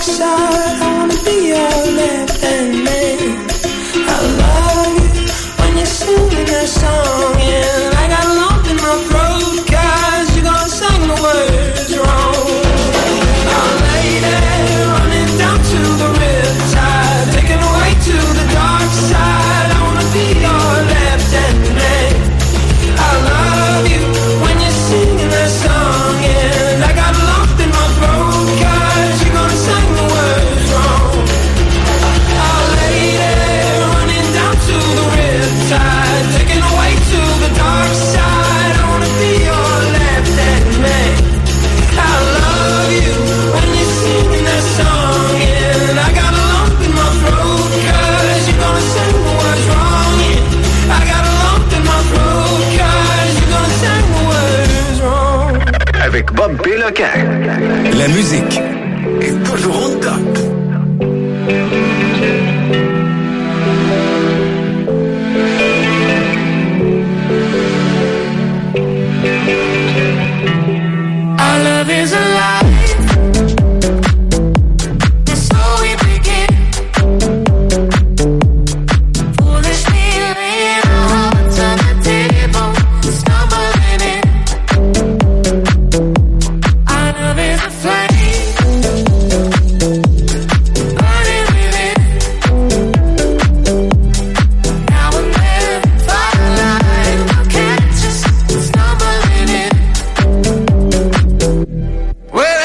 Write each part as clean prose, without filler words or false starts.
side. I wanna be your left hand man. I love you when you're singing that song, and I got a lump in my throat 'cause you're gonna sing the words wrong. Oh lady, running down to the riptide, taken away to the dark side. I wanna be your left hand man. I love you when you're singing that song, and I got a lump in my throat 'cause you're gonna sing the words wrong. Oh lady, running down to the riptide, taken away to the dark side. I wanna be your left hand man. I love you when you're singing that song, and I got a lump in my throat 'cause you're gonna sing the words wrong. Yeah. I got a lump in my throat 'cause you're gonna sing the words wrong. Avec Bob Péloquin. La musique est toujours au top. Our love is alive, and so we begin. Foolishly laying our hearts on the table, stumbling in. Our love is a flame, burning within. Now and then, firelight, I'll catch us stumbling in. Well,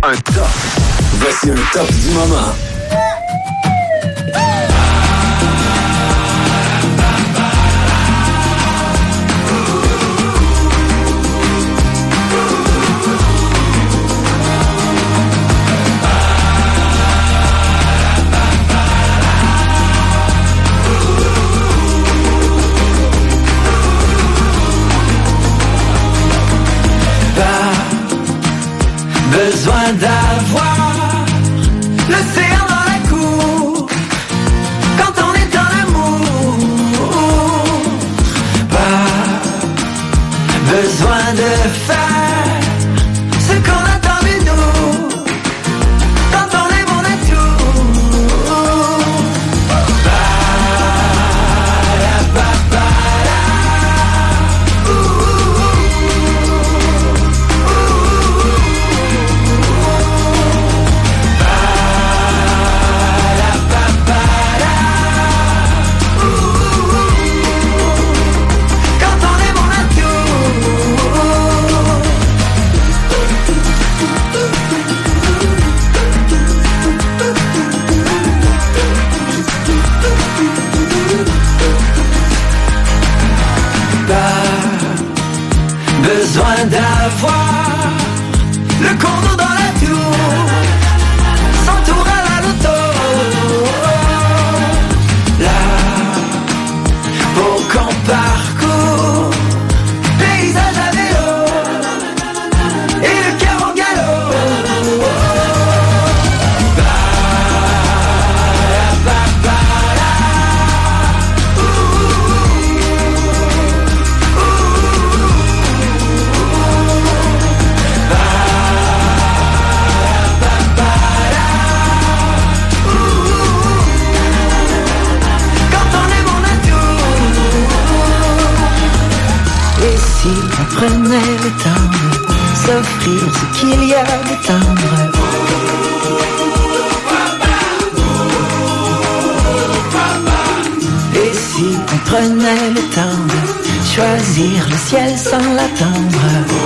un top. Voici un top du moment. Besoin d'avoir l'océan dans la cour quand on est en amour. Pas besoin de faire ce qu'on attend de nous quand on est mon atout. Besoin d'avoir le condo dans la tour, sans tour à la loto. Là, pour qu'on parcourt paysage à vélo et le cœur en galop. On prenait le temps de s'offrir ce qu'il y a de tendre. Et si on prenait le temps de choisir le ciel sans l'attendre.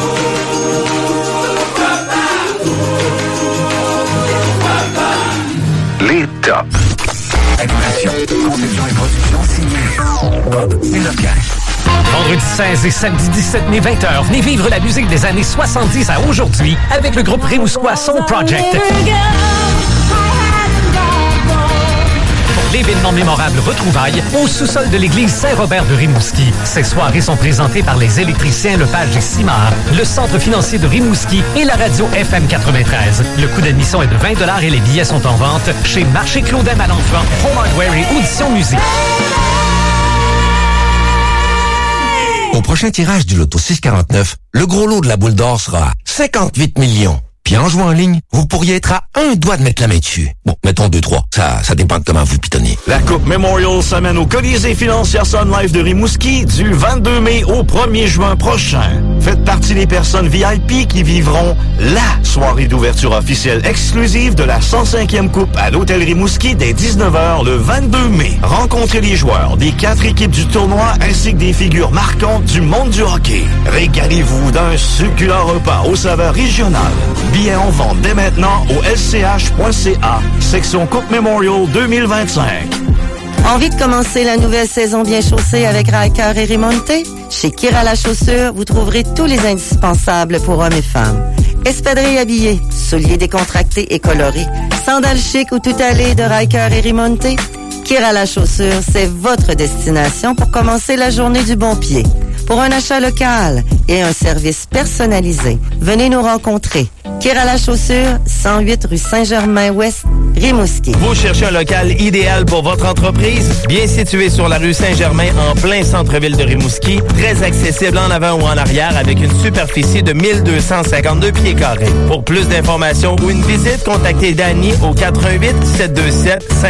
Les tops. Animation, conception et production signée Bob Péloquin. Vendredi 16 et samedi 17 mai 20h, venez vivre la musique des années 70 à aujourd'hui avec le groupe Rimouskois Soul Project. Pour l'événement mémorable Retrouvailles au sous-sol de l'église Saint-Robert de Rimouski. Ces soirées sont présentées par les électriciens Lepage et Simard, le centre financier de Rimouski et la radio FM 93. Le coût d'admission est de 20 $ et les billets sont en vente chez Marché Claudin Malenfant, Home Hardware et Audition Musique. Au prochain tirage du Loto 649, le gros lot de la boule d'or sera 58 millions. Puis en jouant en ligne, vous pourriez être à un doigt de mettre la main dessus. Bon, mettons 2-3. Ça dépend de comment vous pitonnez. La Coupe Memorial s'amène au Colisée financière Sun Life de Rimouski du 22 mai au 1er juin prochain. Faites partie des personnes VIP qui vivront la soirée d'ouverture officielle exclusive de la 105e Coupe à l'Hôtel Rimouski dès 19h le 22 mai. Rencontrez les joueurs des 4 équipes du tournoi ainsi que des figures marquantes du monde du hockey. Régalez-vous d'un succulent repas aux saveurs régionales. Billets en vente dès maintenant au lch.ca, section Coupe Memorial 2025. Envie de commencer la nouvelle saison bien chaussée avec Riker et Rimonte? Chez Kira la chaussure, vous trouverez tous les indispensables pour hommes et femmes. Espadrilles habillés, souliers décontractés et colorés, sandales chic ou tout allées de Riker et Rimonte? Kira la chaussure, c'est votre destination pour commencer la journée du bon pied. Pour un achat local et un service personnalisé, venez nous rencontrer. Kira la chaussure, 108 rue Saint-Germain-Ouest, Rimouski. Vous cherchez un local idéal pour votre entreprise? Bien situé sur la rue Saint-Germain, en plein centre-ville de Rimouski, très accessible en avant ou en arrière avec une superficie de 1252 pieds carrés. Pour plus d'informations ou une visite, contactez Danny au 88 727